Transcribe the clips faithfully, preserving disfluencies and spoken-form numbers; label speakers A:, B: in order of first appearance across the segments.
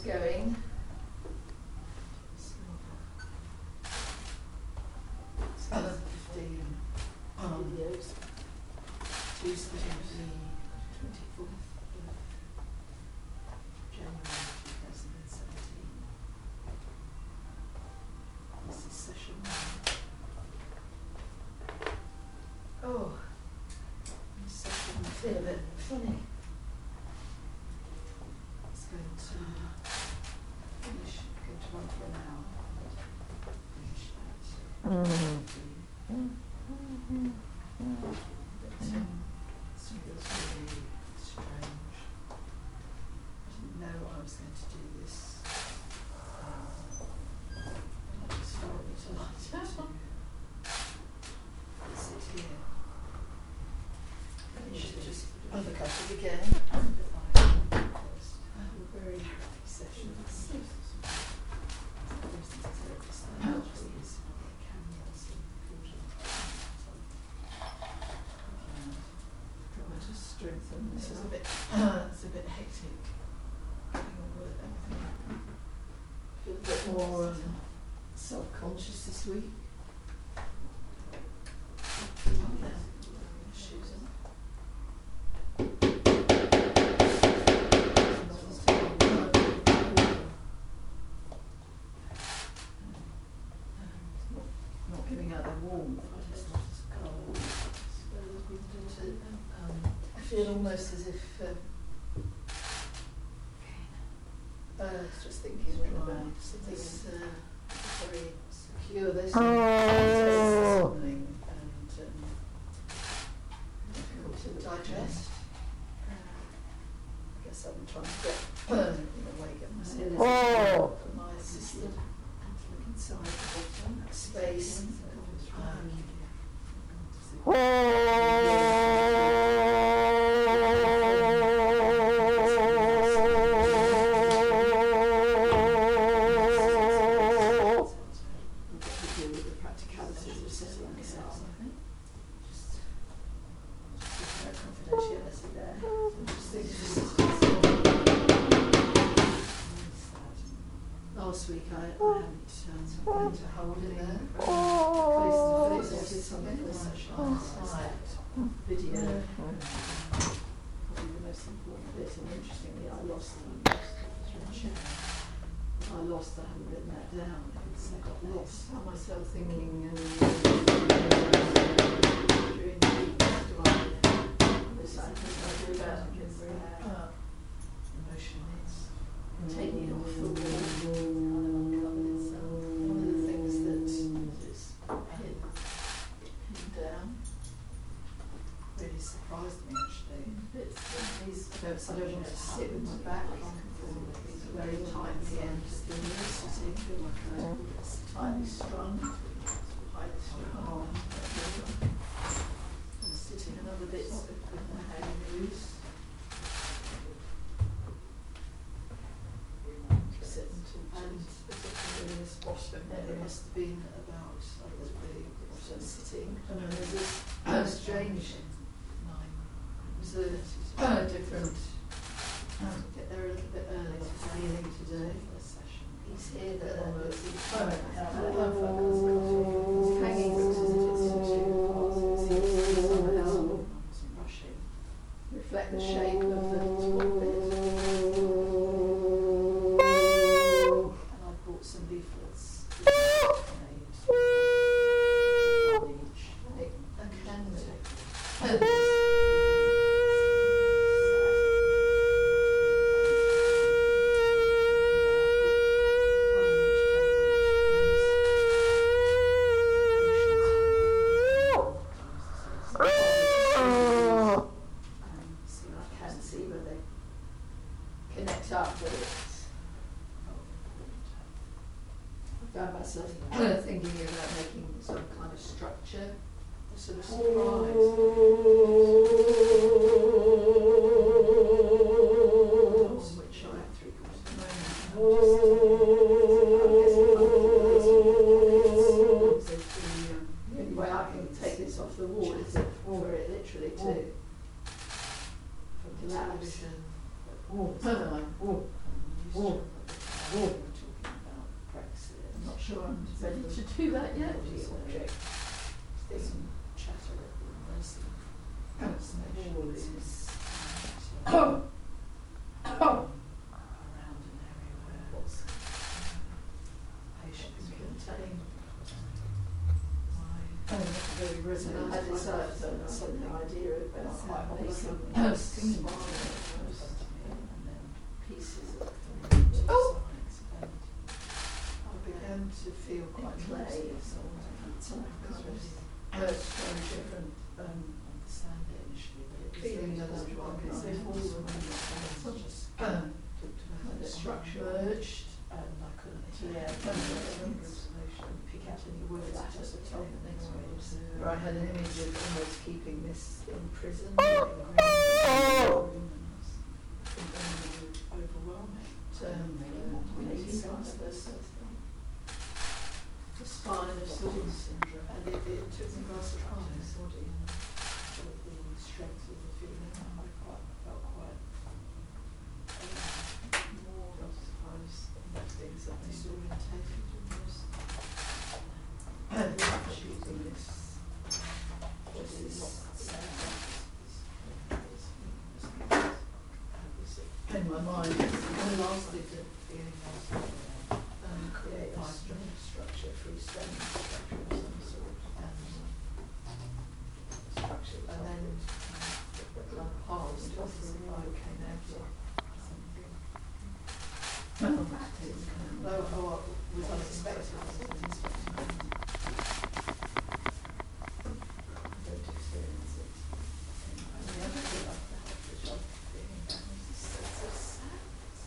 A: going.
B: Uh, fifteen um, videos. Tuesday, twenty-fourth of January two thousand seventeen. This is session one. Oh, this session I feel a bit funny. It's going to finish, going to run for an hour. Finish that.
C: Mm-hmm.
B: But um, this feels really strange. I didn't know I was going to do this. Um, and I just felt delighted to sit here. And you should just undercut it again. First, very happy sessions. Strengthen. This is a bit. Uh, it's a bit hectic. Getting on with everything. Feel a bit more um, self-conscious this week. Up there. Shoes on. Not giving out their warmth. It's not as cold. Um, I feel almost as if uh, uh, I was just thinking when about this uh, very secure this morning and um, difficult to digest. I guess I'm trying to get in a way get myself
C: Oh.
B: for my assistant and to look inside the bottom space. Um, Last week I, I hadn't um, been to hold in there face to face. I did something for a session outside video. Um, probably the most important bit, and interestingly I lost the I lost, I haven't written that down because I got lost. I found myself thinking um, during the week, do I this I think I do about uh, emotion is taking it off the wall, kind of uncovered itself. One of the things that is pinned, pinned down really surprised me actually. It's, these, I don't, I don't want to sit with my back on these very tight the end of the knee sitting, feel like I, it's tightly strung, tightly strung. And sitting another bit with my hand loose. Sitting to and particularly this bottom area must have been about uh, the bottom sitting. And then there's this uh, strange nine. It was a uh, different. Um, get there a little bit early to feeling today. He's here, but uh, it's he's hanging because it's into parts. It seems to somehow rushing. Reflect the shape of the top bit. And I brought some leaflets. Made a candle. Thinking about making some kind of structure, a sort of surprise. On which I have three quarters of a moment. The only way I can take this off the wall is for it literally to from television. Oh, oh, oh. we're talking about Brexit.
A: I'm not sure I'm ready to do that yet.
B: There's some chatter at the nursing stations
A: Oh. Oh.
B: around an area where patients contain.
A: Oh, very resonant.
B: I had this uh, something idea about quite making pieces of
A: Oh.
B: and I began to feel quite lazy, so I kind of
A: That's very different.
B: um, understand it initially, but it was
A: Feeling
B: really
A: that
B: difficult
A: one
B: because
A: kind
B: they've
A: of-
B: all remained just
A: Um,
B: talked about
A: kind
B: the
A: of
B: structure
A: merged.
B: and I couldn't hear pick out any words at the top and then
A: Where I had an image of almost keeping this in prison.
B: overwhelming.
A: Um, the spine of sorts.
B: And it, it took me by surprise, body and sort of the strength of the feeling. I quite felt quite um, more, I suppose, things that disorientated almost.
A: And shooting this.
B: This is
A: In my mind.
B: When lasted the feeling lasted um, create a structure, freestanding structure of some sort, and structure, and then I paused as if I came out of something.
A: Oh.
B: Oh, oh, it was unexpected. I don't experience it. And the other thing I felt, which I'm feeling back, is this sense of sadness.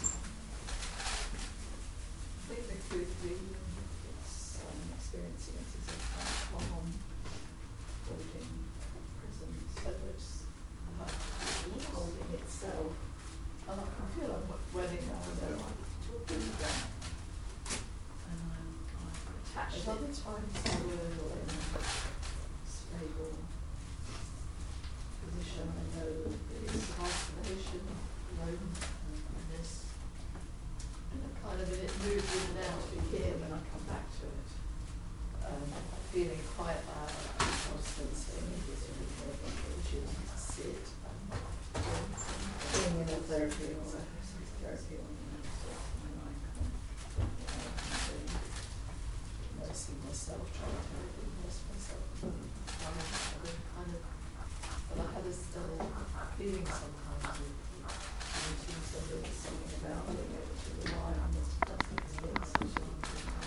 B: I think the good reason it's um, experiencing it is a kind of calm, holding prison, so it's uh, holding itself. And I can feel I'm running now, I don't like talking about. And I'm, I'm attached. At other times I will in a stable position. I know that it is isolation, loneliness, and I'm kind of in it, moved in and out of here when I come back to it. Um, feeling quite uh, sensing it is really choosing to sit and doing something.
A: Being in a therapy or a therapy or
B: nursing myself, trying to immerse myself. Um, kind of, but I had this uh, feeling sometimes of meeting somebody, something about being able to rely on the nothing is being such an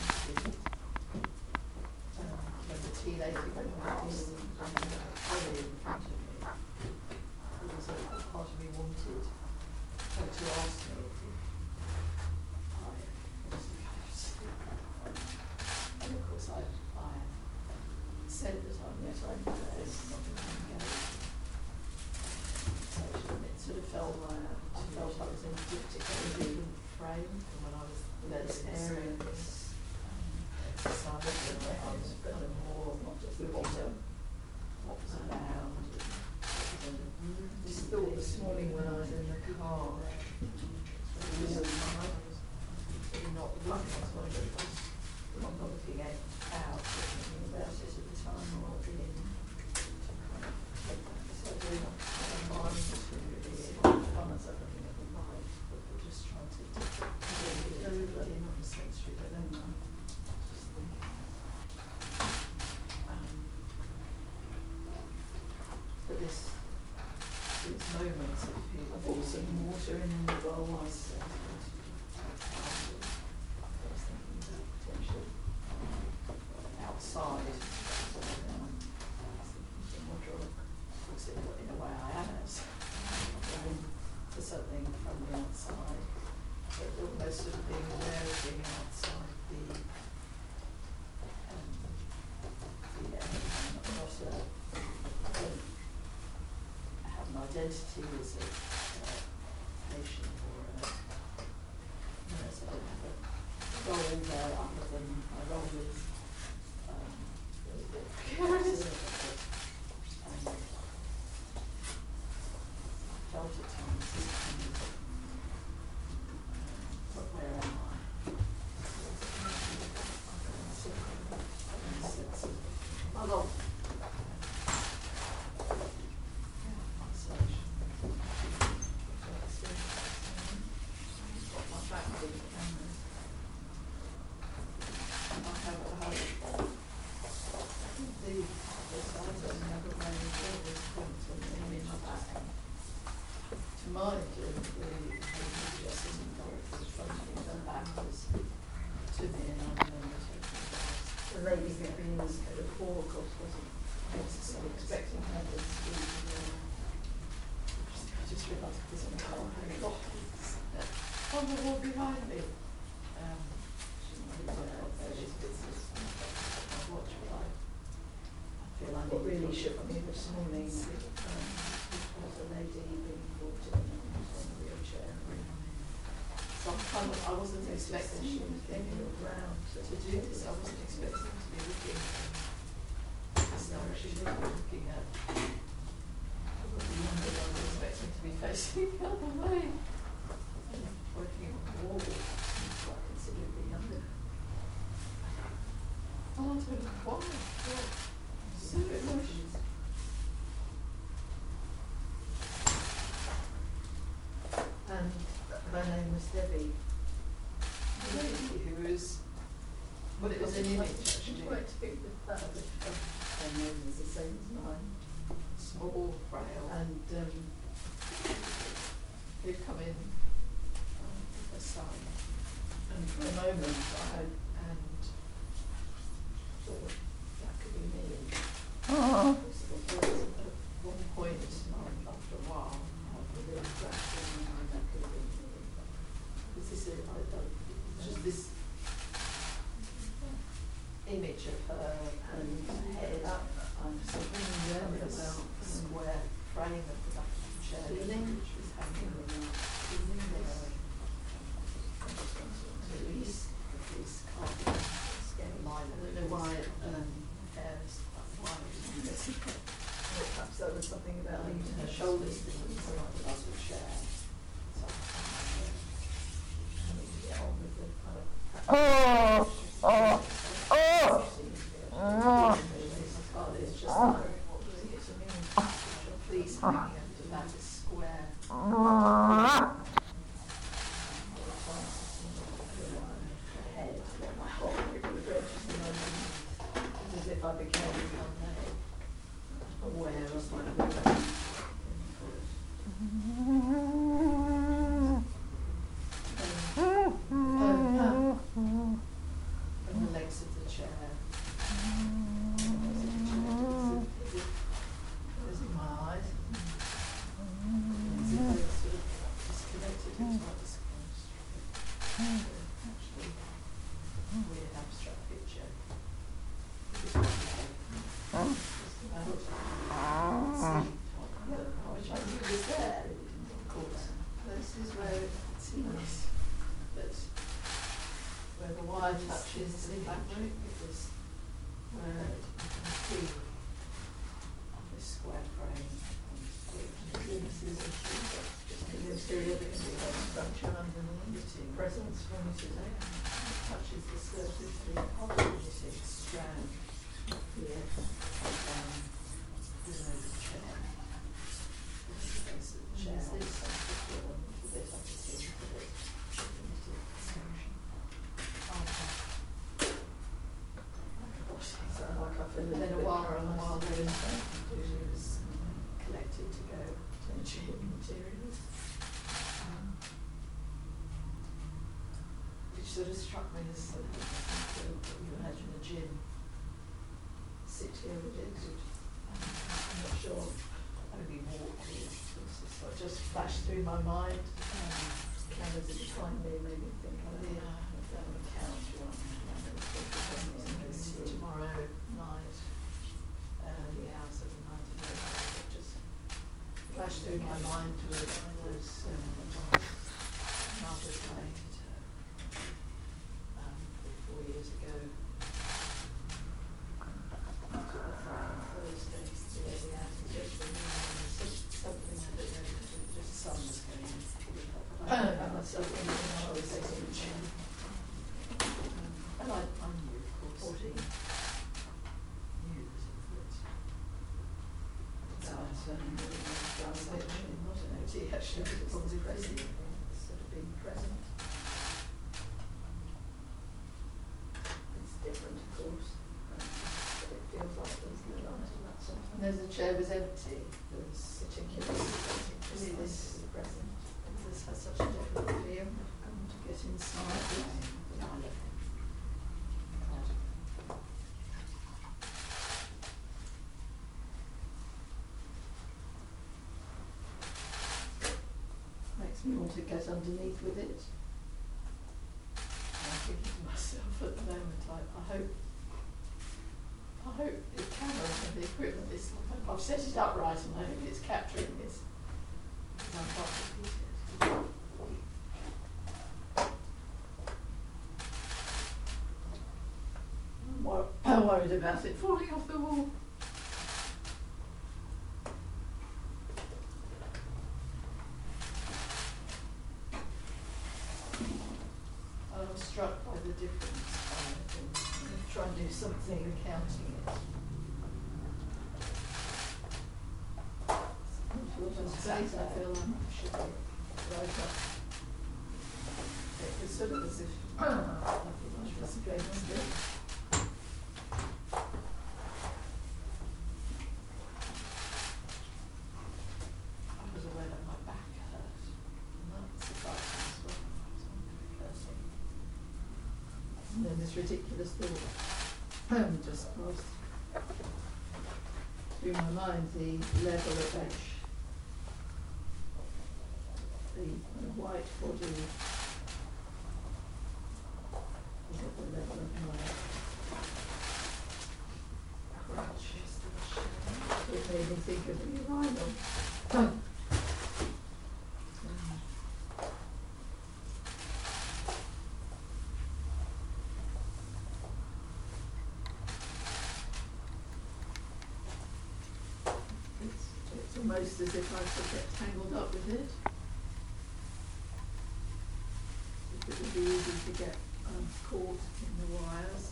B: um, when the tea lady went past and had a trolley in front of me, there was a part of me wanted her to ask me if I was engaged. And of course I, I said that I'm yes, I'm there's nothing engaged. So it sort of felt like I felt I was in a particularly different frame from when I was in this area. This exercise and I was kind of more not just looking at what was around.
A: Just thought this morning when I was in the car,
B: it was a time I was really not looking at what it was. I'm not looking at out, thinking about it at the time or in. So I do not have a mind to really fun as I'm looking at the light, but we're just trying to get it over in on the sensory, but then I'm just thinking. Um, but this, these moments of feeling.
A: I bought some water in the bowl.
B: I was thinking about potential outside. Um, I was thinking more of course, in a way I am outside. For something from the outside, but almost sort of being aware of being outside the um, the area, not a don't have an identity as a uh, patient or a nurse. I don't have a role there other than my role is um, um, felt at times this kind of um, but where am I? mind of the just isn't fronting her back was to me, and I remember taking
A: The lady who'd been before, of course, wasn't necessarily expecting her to speak.
B: I just realised this one can't hang on. On the wall behind me. Um, she might have got various business. I watch what I feel I
A: What
B: need
A: really
B: to-
A: shook me this morning um, was a lady being brought in on a wheelchair.
B: So I'm kind of, I wasn't expecting
A: She
B: she
A: was
B: was
A: getting
B: thinking
A: around
B: to do this. I wasn't expecting to be looking this direction, looking at probably younger than I was expecting to be facing the other way. And working on the wall.
A: quite considerably younger.
B: Oh, I don't know why. Well, so emotional.
A: And her name was Debbie.
B: The lady who was, well, it was an image actually.
A: Quite big with that, but her name was the same as mine.
B: Small, frail,
A: And um,
B: they'd come in um, a sign,
A: and for a moment I
B: and
A: thought that could be me.
B: at one point, um, after a while,
A: After the interaction, and that could have been me.
B: this is it, I don't, just this image of her and her head
A: That, I'm sort of
B: with
A: learning
B: a
A: about
B: square frame at the back of the chair,
A: Feeling.
B: which was hanging around. The police, the police can't
A: scary.
B: line. I don't know why um, hair is quite wide.
A: Perhaps that was something about
B: And
A: leaving
B: her shoulders didn't look like the bottom of the chair. So,
A: I need to get on with the kind of
C: Oh, oh,
A: oh.
B: it's just like,
A: What does it get to mean?
B: police hanging under that is square.
A: Head, my whole as if I became aware of my movement.
B: And the legs of the chair. Is it closing my eyes? As if they were sort of disconnected, it's not disconnected. Actually, weird abstract picture. Which I knew was there, of course. This is where it seems that where the wire touches the fabric, it was where you can see on this square frame. This is just the interior that can be a structure underneath, presence from it today. Touches the surface of the knitting strand here, um, below the chair. This is the base of the chair. This is a little bit up to here, a bit knitted section.
A: Sound like I feel
B: And then a while, and a while
A: later,
B: later, it was collected to go to engineering materials. Um, which sort of struck me as sort of, what you imagine a gym.
A: sit here with it.
B: Um,
A: I'm not sure.
B: only walk is, so it just flashed through my mind. Um,
A: Cameras at the time they made me think of it.
B: Yeah.
A: Down on the couch, or
B: tomorrow night, early hours of the night, and it just flashed through my mind to it was um, Margaret Lane, um, four years ago. Took the flight on Thursday to get the house, just for me, something I don't know, just the sun was going in. I found myself in the I was sitting in the chair. And I, I knew, of course.
A: fourteen.
B: Knew that it would.
A: So I certainly would have
B: It's
A: done it.
B: actually not an O T, actually, it's probably present.
A: Sort of being present. It's different, of course. um, But it feels like there's no light in that sort of
B: And as the chair was empty, there was
A: particularly
B: Really
A: this
B: this-
A: is present.
B: You want to get underneath with it? I'm thinking to myself at the moment, I, I hope, I hope the camera and the equipment is, I've set it up right and I hope it's capturing this. Because I'm quite confused. I'm wor- I'm worried about it falling off the wall. I'm struck by the difference. I'm going to try and do something accounting it. Space, I feel like I should be right up. It was sort of as if nothing much was going on there. I was aware that my back hurt, and that surprised me as well. Cursing. And then this ridiculous thought um, just passed through my mind, the level of edge. The kind of white body is at the level of my crotch. It made me think of the urinal. Um, it's, it's almost as if I could get tangled up with it. It would be easy to get um, caught in the wires.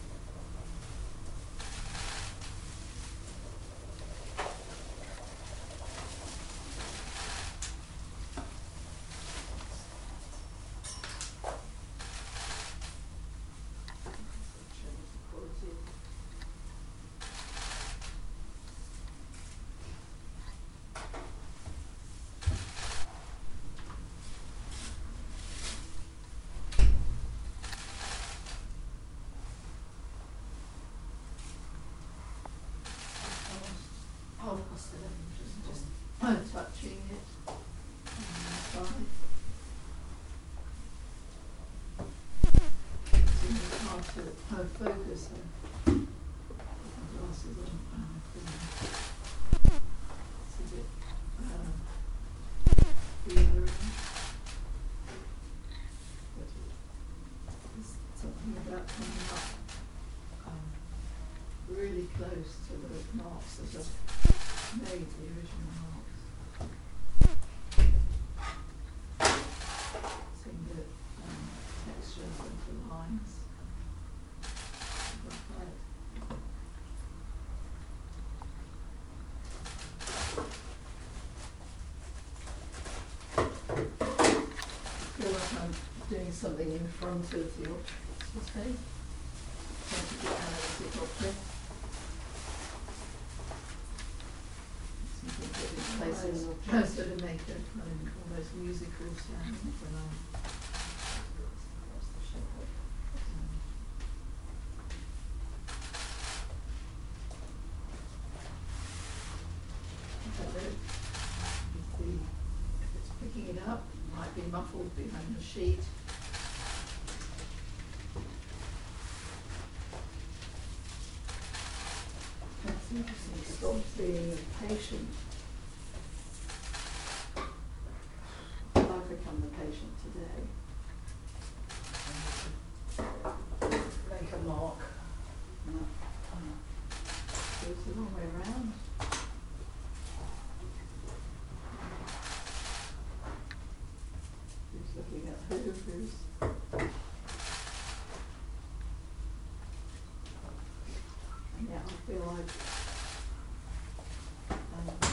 B: Oh, just, just touching it on the side. It's hard to uh, focus uh, with my glasses on. Uh, it's a bit uh, blurry. But there's something about coming up um, really close to the marks that are made the original marks. Seeing the um, textures and the lines. Right. I feel like I'm doing something in front of the object, say. Trying to get out of the object. Places sort of make a kind of almost musical sound when I'm across the shoulder. I don't know if, the, if it's picking it up, it might be muffled behind the sheet. That's interesting. Stop being a patient. I've become the patient today. Make a mark. No. Oh. Goes the wrong way around. Who's looking at who? Who's yeah, I feel like um,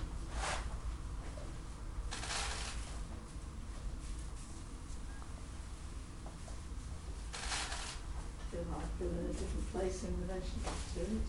B: feel like I feel in a different place in relation to it.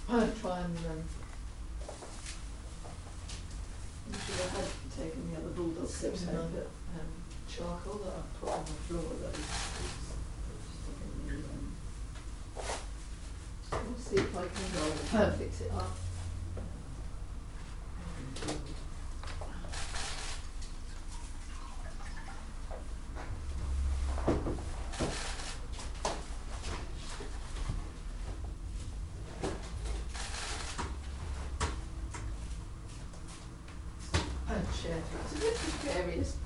B: I'll try and, um, you should have had taken the other bulldog clips
A: Same
B: home,
A: one.
B: but, um, charcoal that I put on the floor that is, we'll see if I can go and fix it up. And share, it's a bit precarious.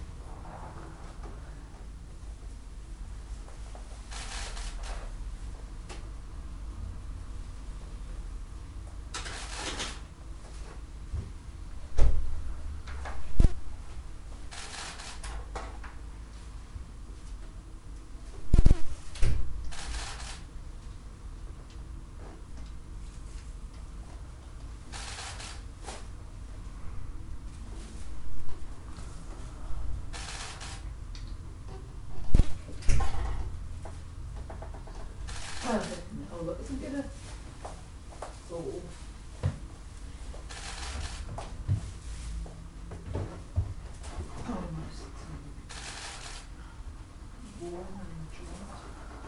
B: Oh, look, isn't it a fall? Almost. Warm and dry.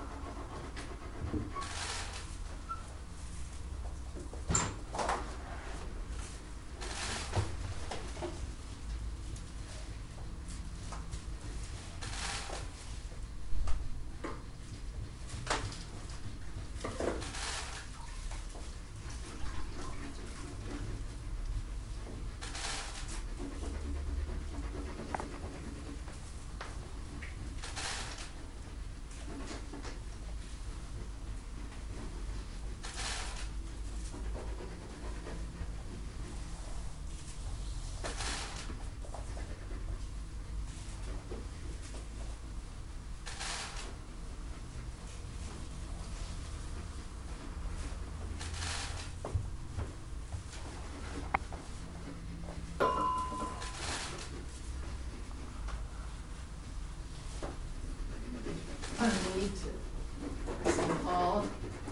B: I need to press them hard.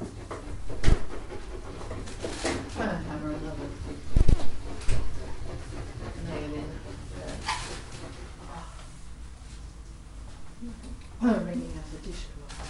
B: Trying to hammer another nail in there. I'm ringing out the dishcloth.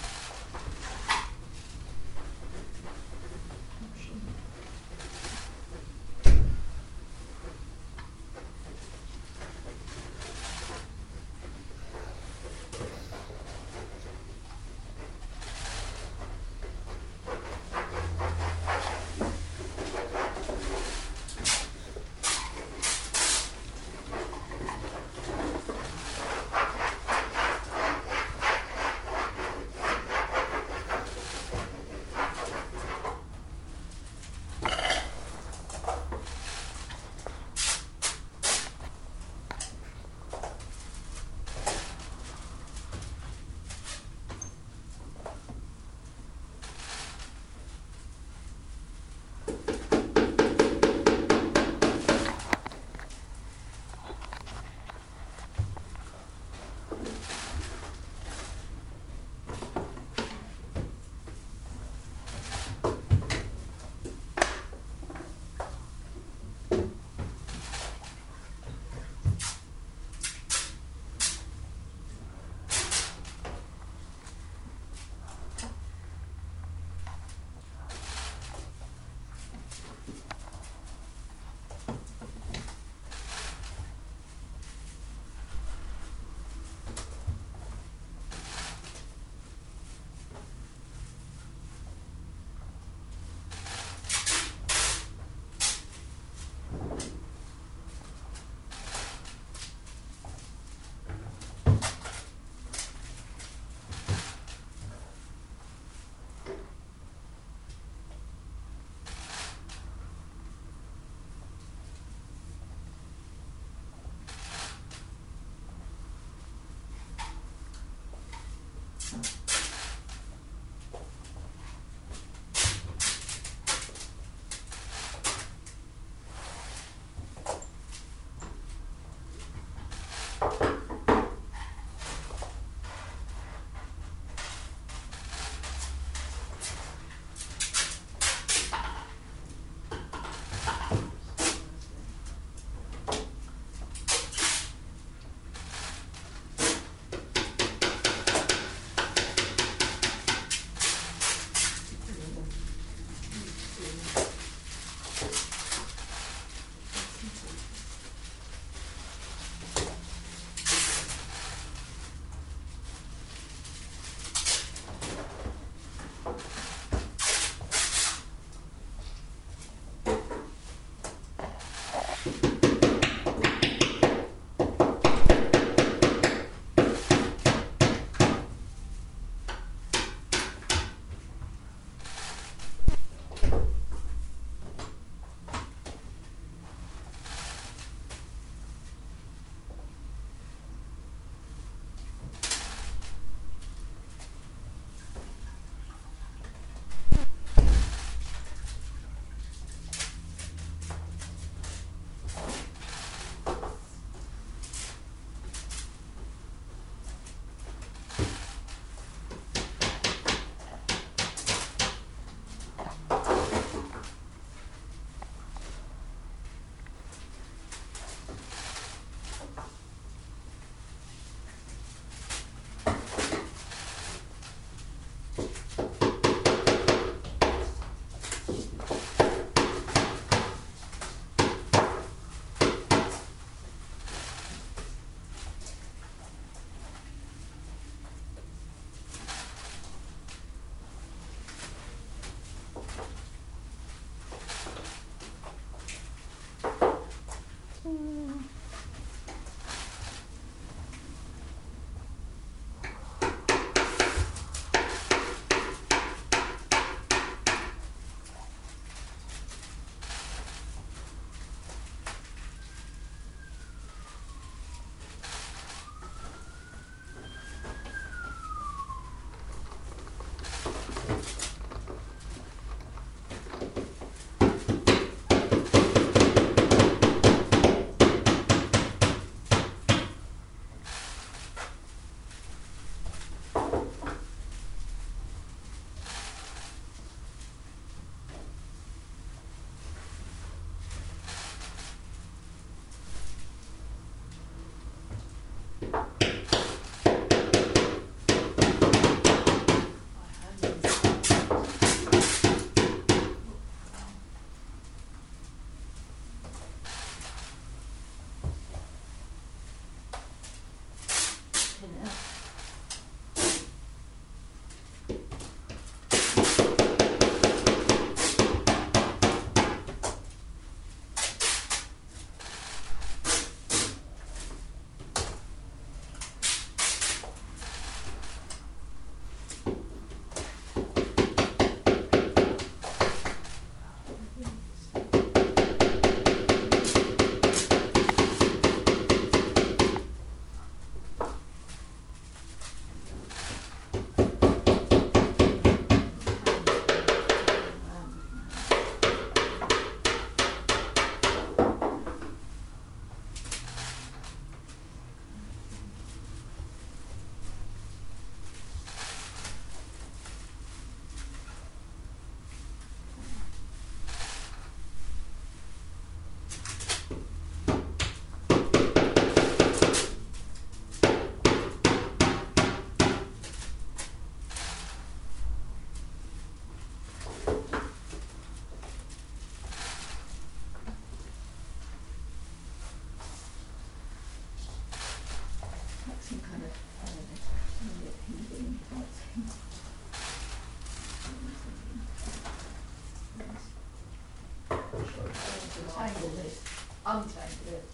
B: untangled it, untangled it.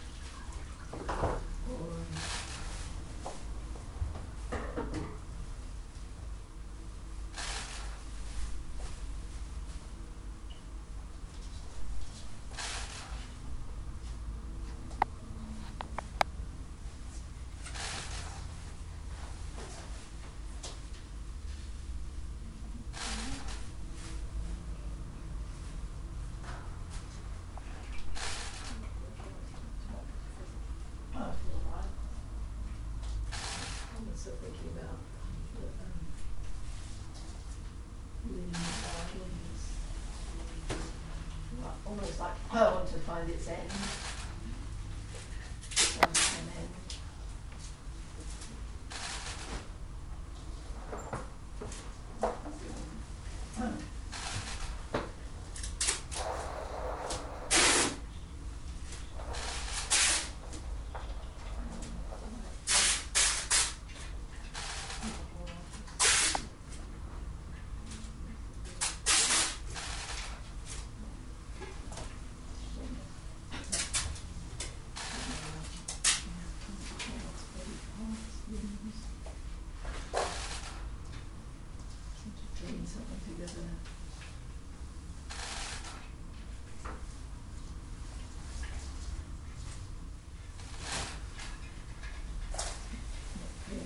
B: Or, um, I feel alright. I was still thinking about the, um, reading the Bible is like, almost like I want to find its end. Some an end. Oh. Putting something together. Yeah.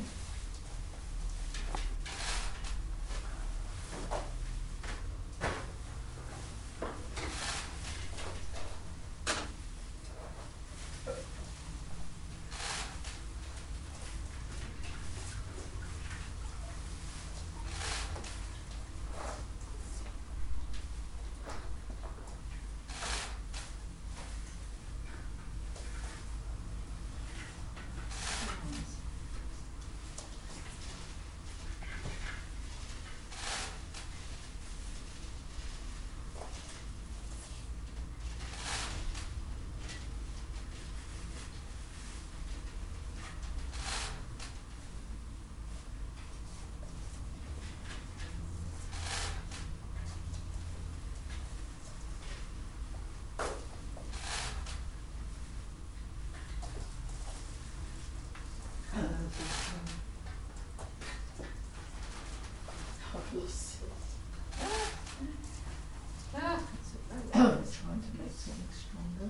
B: Uh, I've lost it.
A: Ah,
B: Trying to make something stronger.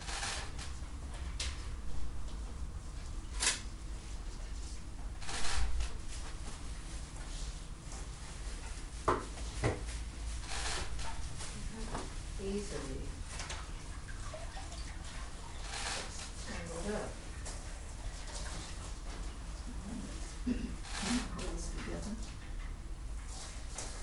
A: easily. Tangled up.
B: Put this together.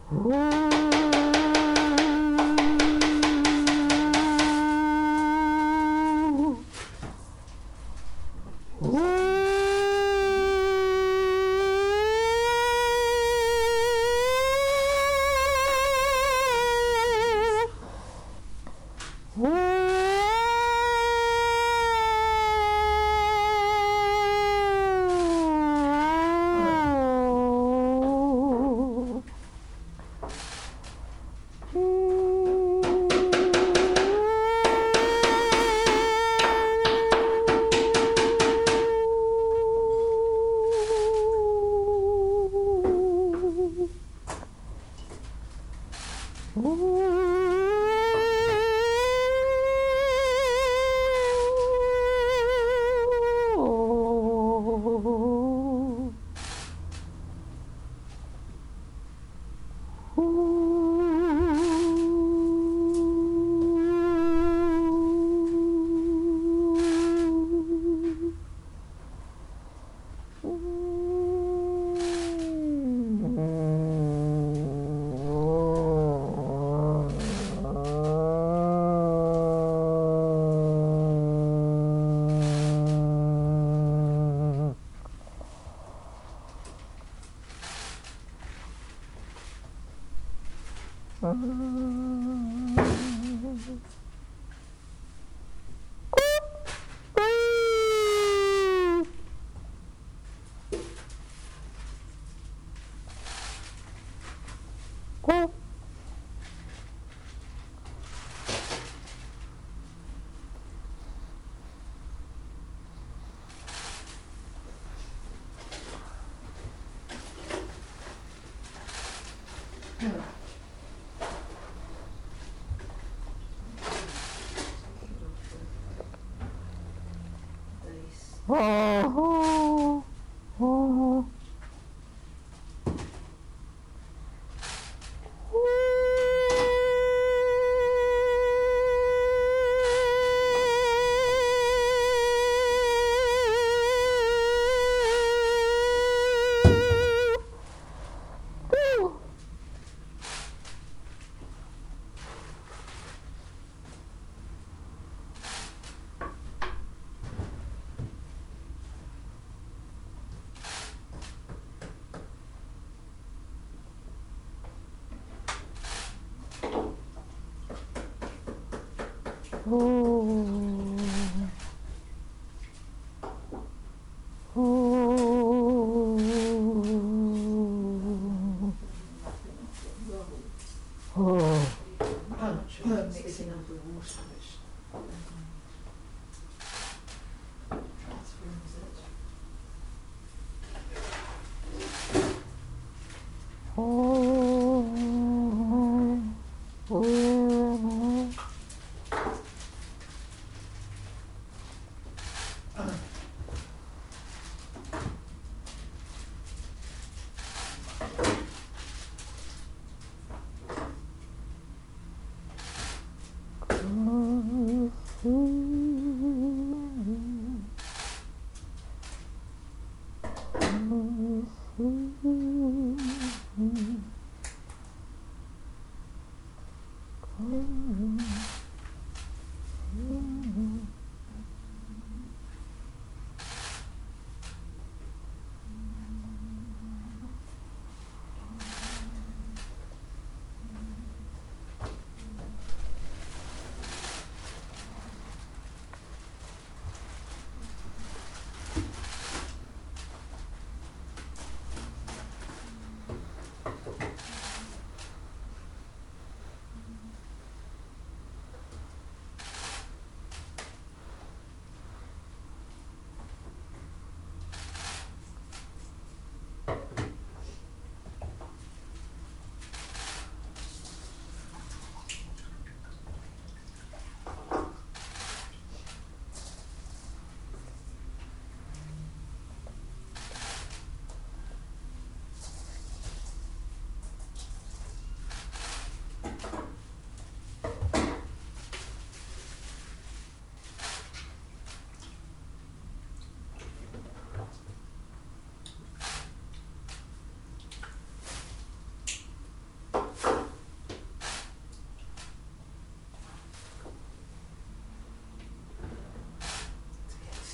C: Oh, oh,
B: Mixing up with water, which transforms it.
C: oh.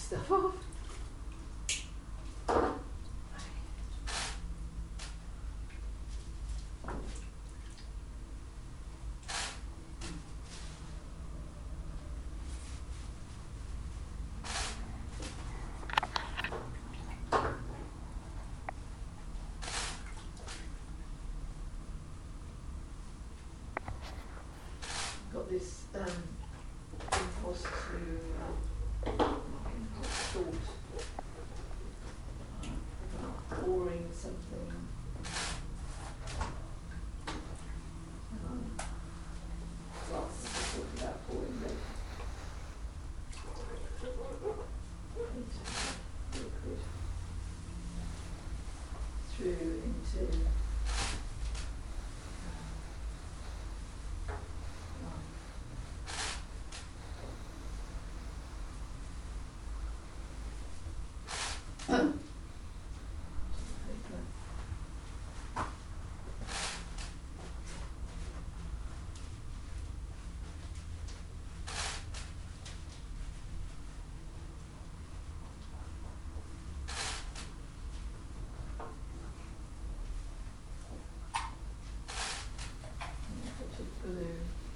B: stuff off. Got this um, impulse to uh, thought uh, about pouring something. Um, well, I thought about pouring the liquid through into. Blue.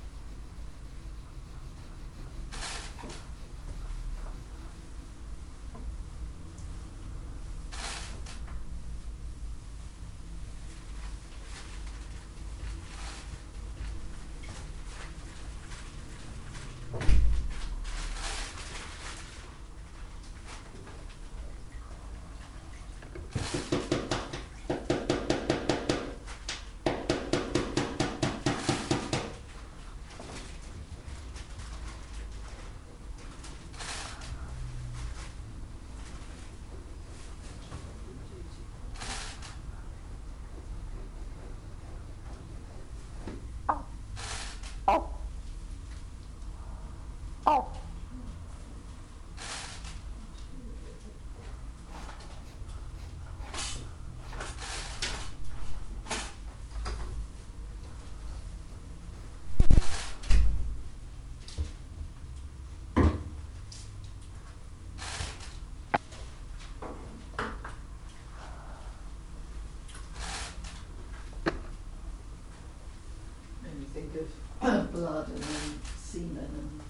B: Made me think of blood and then semen and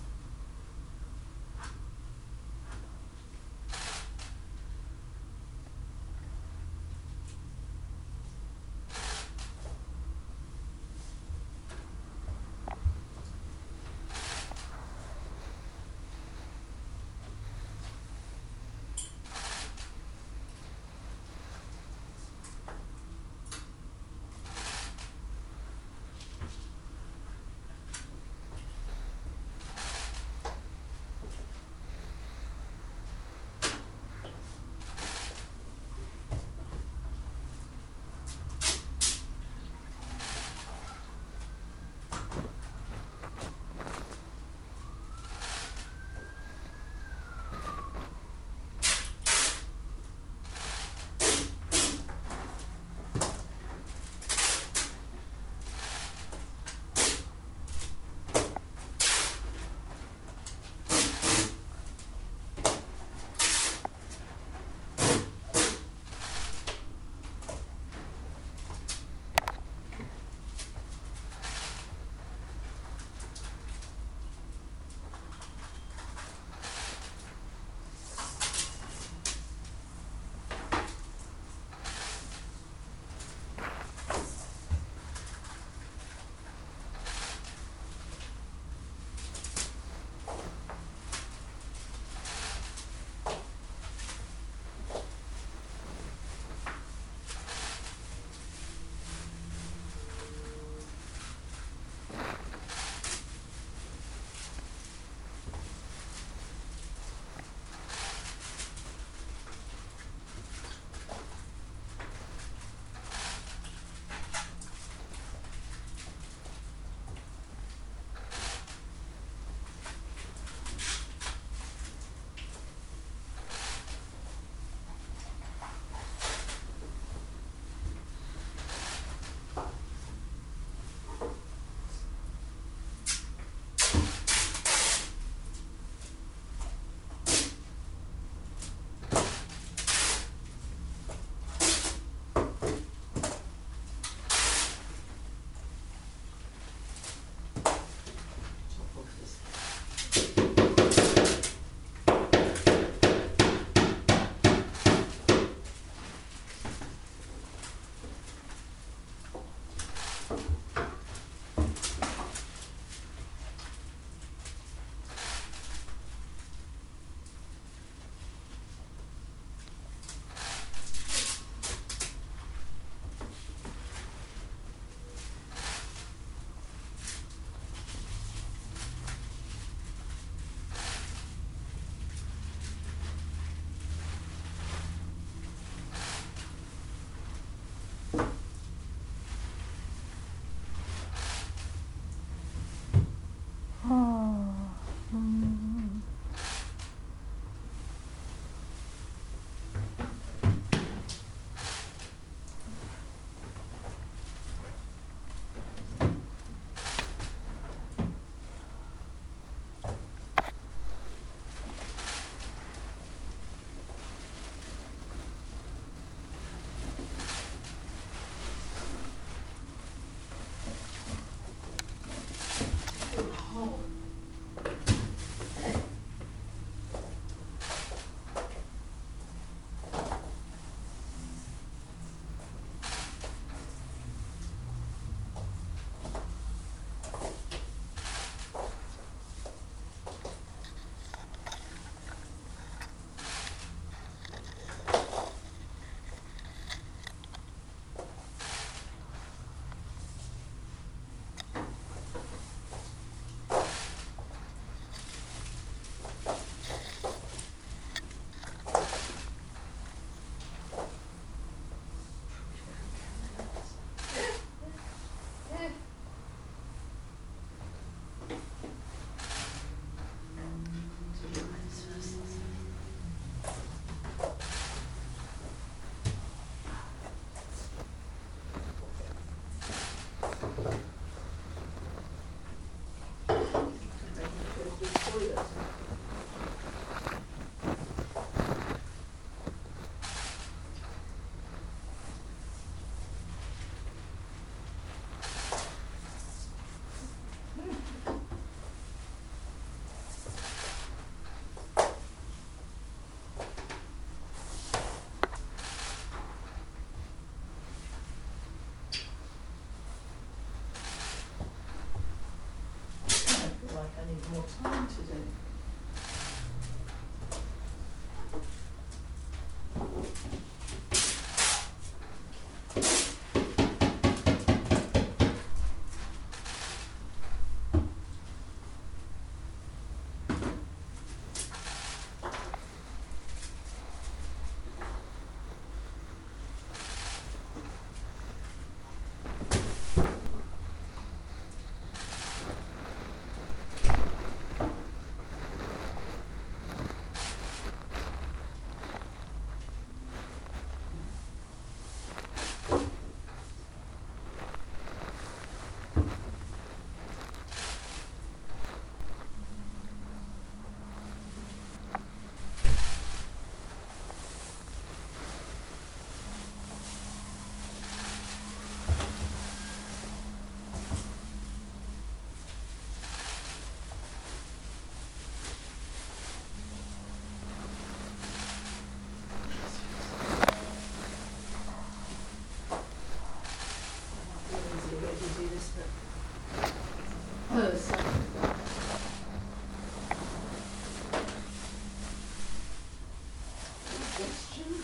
B: suggestion.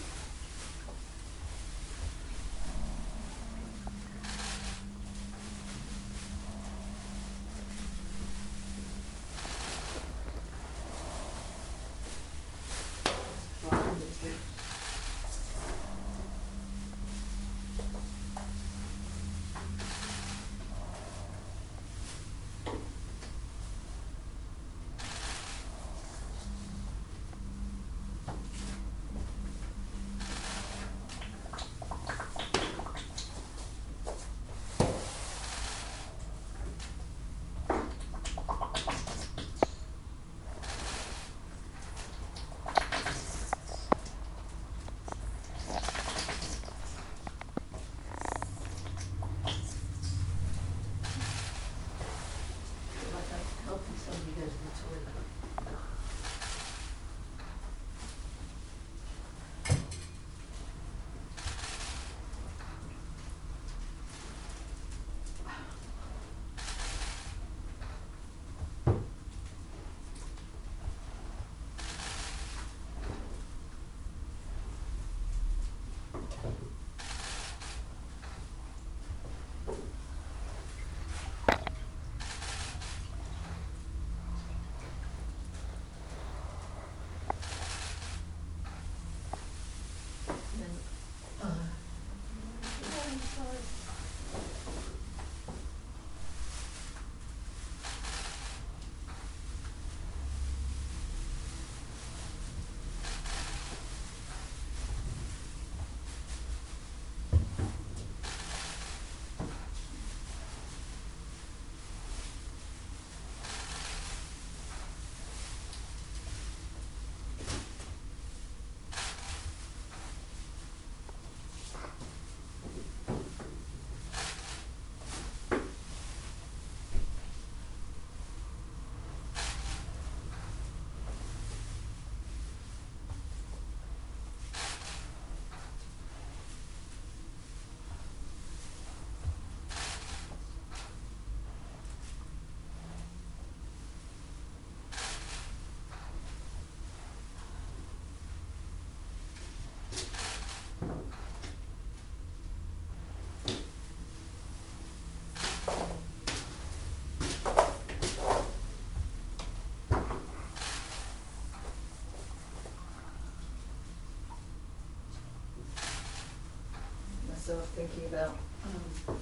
B: Find it. Feel like I'm helping somebody go to the toilet. And then, uh, go inside. Myself thinking about, um,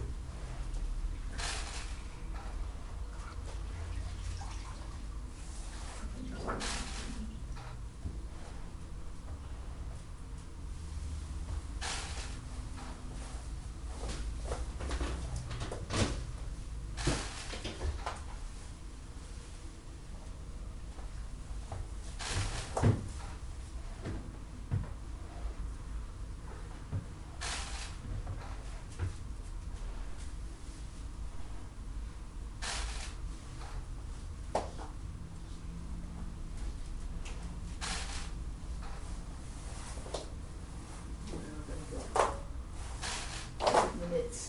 B: minutes.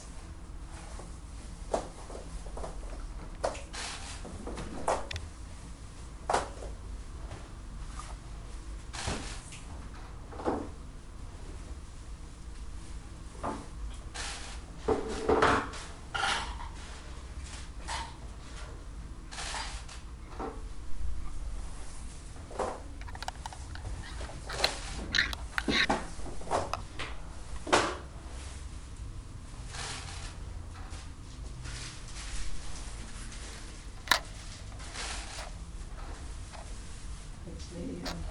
B: It's the, um,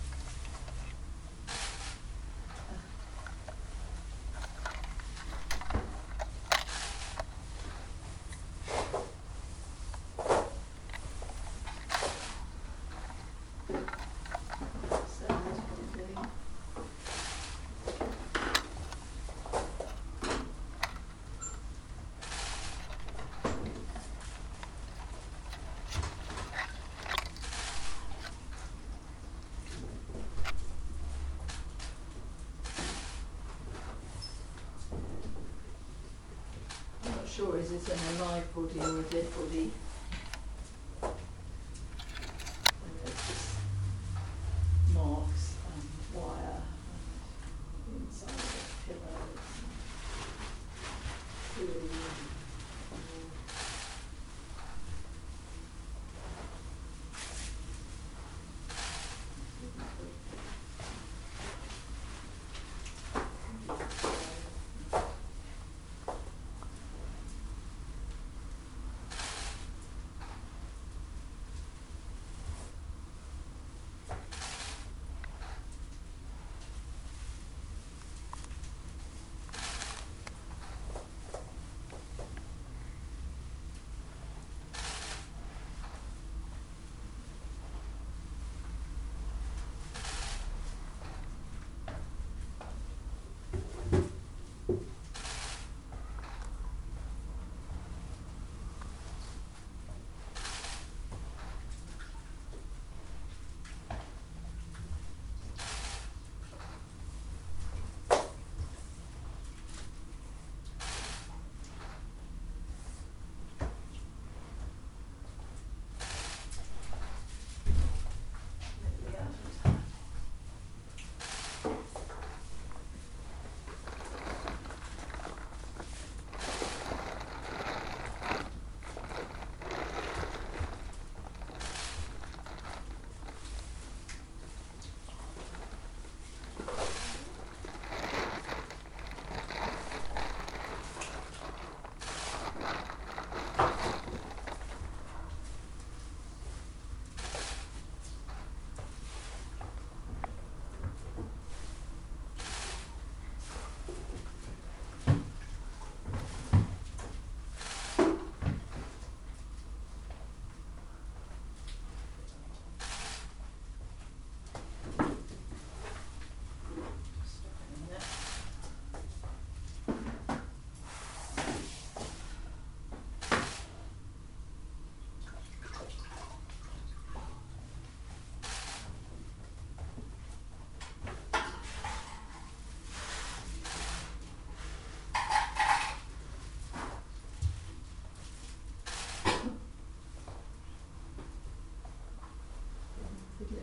B: sad thing. I'm not sure, is it an alive body or a dead body? And there's just marks and wire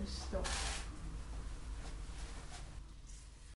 B: stop